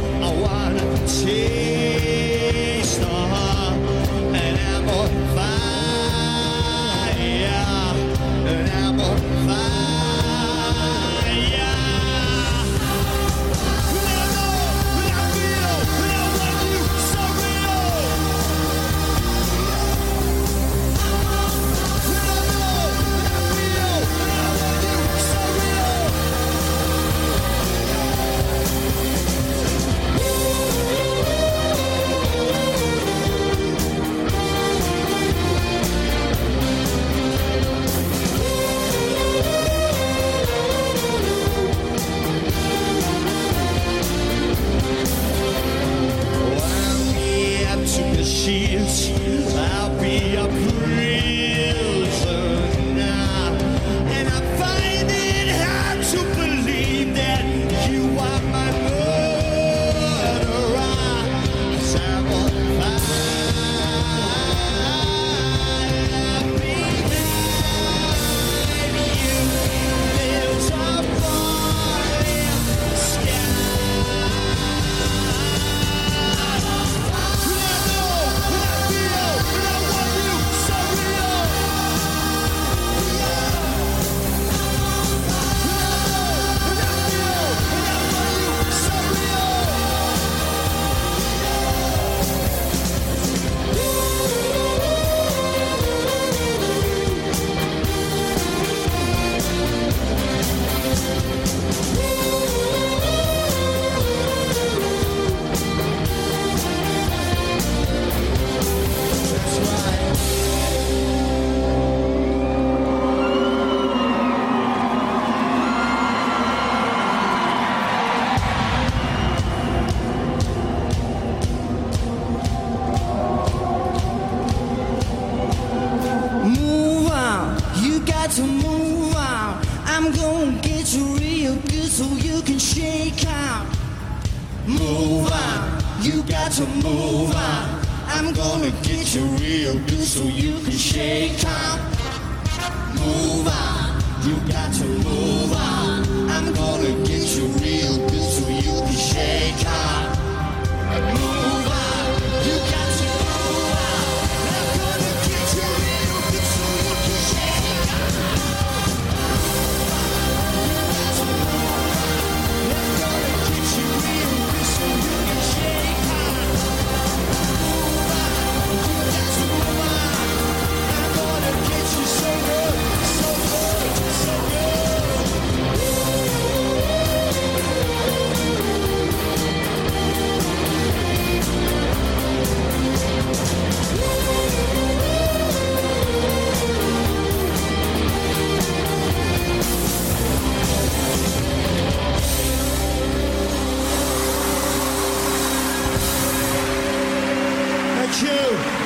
I wanna taste the heart, and I'm on fire, and I'm on fire. I'll be a prisoner, and I find it hard to believe that you are my murderer. 'Cause I'm on fire behind you. There's a falling sky. To move on, I'm gonna get you real good so you can shake out. Move on, you got to move on. I'm gonna get you real good so you can shake out. Move on, you got to move on. I'm gonna get you real good so you can shake out. Move on, you got to move on. I'm gonna get you real good so you can shake out. Thank you.